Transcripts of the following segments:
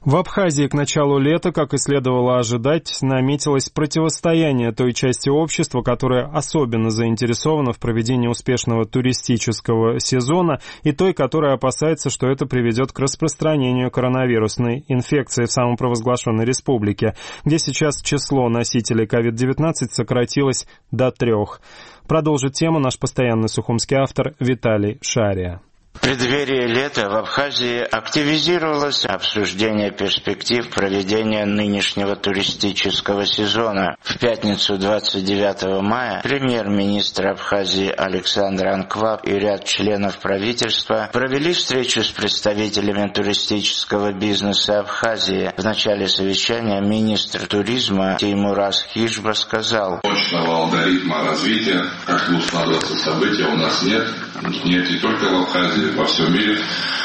В Абхазии к началу лета, как и следовало ожидать, наметилось противостояние той части общества, которая особенно заинтересована в проведении успешного туристического сезона, и той, которая опасается, что это приведет к распространению коронавирусной инфекции в самопровозглашенной республике, где сейчас число носителей COVID-19 сократилось до 3. Продолжит тему наш постоянный сухумский автор Виталий Шария. В преддверии лета в Абхазии активизировалось обсуждение перспектив проведения нынешнего туристического сезона. В пятницу 29 мая премьер-министр Абхазии Александр Анкваб и ряд членов правительства провели встречу с представителями туристического бизнеса Абхазии. В начале совещания министр туризма Теймураз Хижба сказал: «Точного алгоритма развития, как будут складываться события, у нас нет. Нет не только в Абхазии, во всем мире,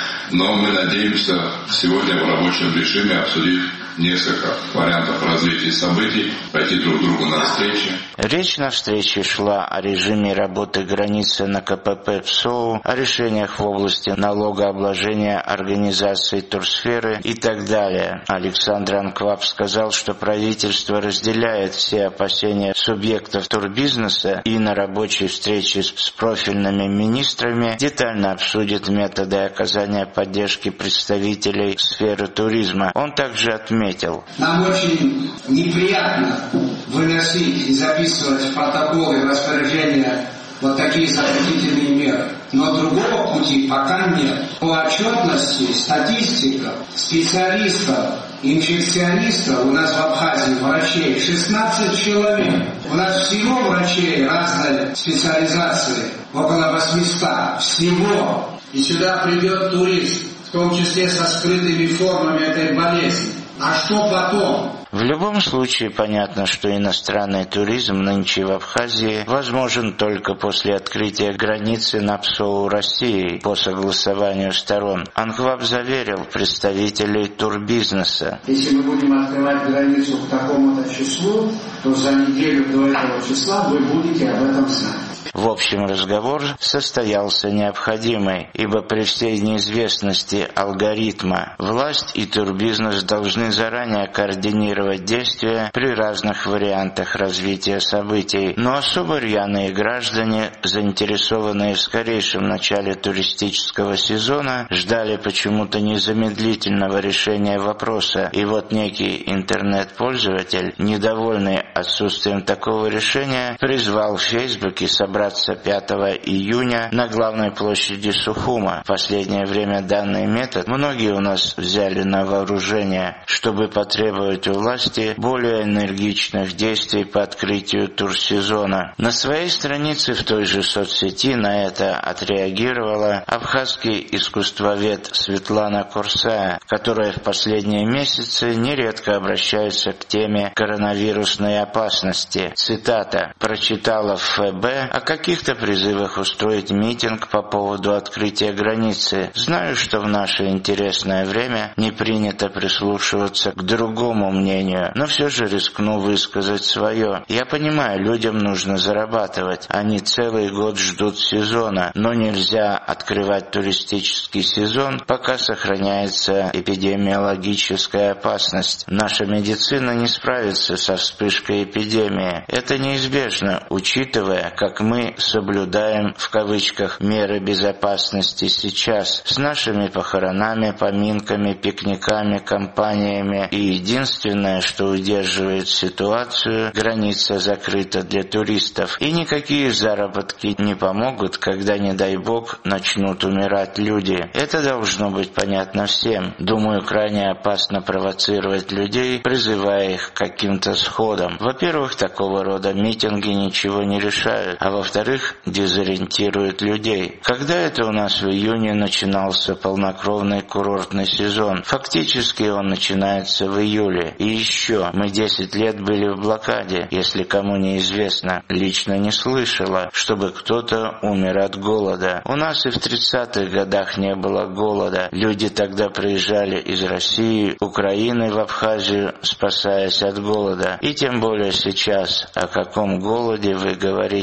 но мы надеемся сегодня в рабочем режиме, обсудив несколько вариантов развития событий, пойти друг другу навстречу». Речь на встрече шла о режиме работы границы на КПП ПСОУ, о решениях в области налогообложения организаций турсферы и так далее. Александр Анкваб сказал, что правительство разделяет все опасения субъектов турбизнеса и на рабочей встрече с профильными министрами детально обсудит методы оказания поддержки представителей сферы туризма. Он также отметил: «Нам очень неприятно выносить и записывать в протоколы распоряжения вот такие запретительные меры. Но другого пути пока нет. По отчетности статистиков, специалистов, инфекционистов у нас в Абхазии врачей 16 человек. У нас всего врачей разной специализации около 800. Всего. И сюда придет турист, в том числе со скрытыми формами этой болезни. А что потом? В любом случае понятно, что иностранный туризм нынче в Абхазии возможен только после открытия границы на ПСОУ России по согласованию сторон. Анкваб заверил представителей турбизнеса: «Если мы будем открывать границу к такому-то числу, то за неделю до этого числа вы будете об этом знать». В общем, разговор состоялся необходимый, ибо при всей неизвестности алгоритма власть и турбизнес должны заранее координировать действия при разных вариантах развития событий. Но особо рьяные граждане, заинтересованные в скорейшем начале туристического сезона, ждали почему-то незамедлительного решения вопроса. И вот некий интернет-пользователь, недовольный отсутствием такого решения, призвал в Фейсбуке собраться 5 июня на главной площади Сухума. В последнее время данный метод многие у нас взяли на вооружение, чтобы потребовать у власти более энергичных действий по открытию турсезона. На своей странице в той же соцсети на это отреагировала абхазский искусствовед Светлана Курсая, которая в последние месяцы нередко обращается к теме коронавирусной опасности. Цитата: «Прочитала в ФБ о каких-то призывах устроить митинг по поводу открытия границы. Знаю, что в наше интересное время не принято прислушиваться к другому мнению, но все же рискну высказать свое. Я понимаю, людям нужно зарабатывать. Они целый год ждут сезона, но нельзя открывать туристический сезон, пока сохраняется эпидемиологическая опасность. Наша медицина не справится со вспышкой эпидемии. Это неизбежно, учитывая, как мы соблюдаем в кавычках меры безопасности сейчас с нашими похоронами, поминками, пикниками, компаниями. И единственное, что удерживает ситуацию, граница закрыта для туристов. И никакие заработки не помогут, когда, не дай бог, начнут умирать люди. Это должно быть понятно всем. Думаю, крайне опасно провоцировать людей, призывая их к каким-то сходам. Во-первых, такого рода митинги ничего не решают, а во-вторых, дезориентируют людей. Когда это у нас в июне начинался полнокровный курортный сезон? Фактически он начинается в июле. И еще, мы 10 лет были в блокаде. Если кому неизвестно, лично не слышала, чтобы кто-то умер от голода. У нас и в 30-х годах не было голода. Люди тогда приезжали из России, Украины в Абхазию, спасаясь от голода. И тем более сейчас. О каком голоде вы говорите?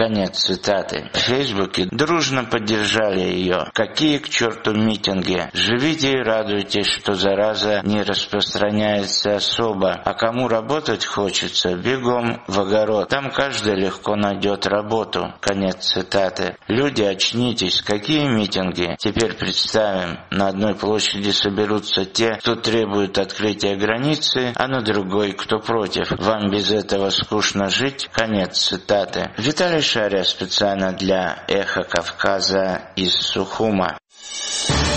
Конец цитаты. В Фейсбуке дружно поддержали ее. Какие к черту митинги? Живите и радуйтесь, что зараза не распространяется особо. А кому работать хочется, бегом в огород. Там каждый легко найдет работу. Конец цитаты. Люди, очнитесь. Какие митинги? Теперь представим, на одной площади соберутся те, кто требует открытия границы, а на другой, кто против. Вам без этого скучно жить? Конец цитаты. Виталий Шария специально для «Эхо Кавказа» из Сухума.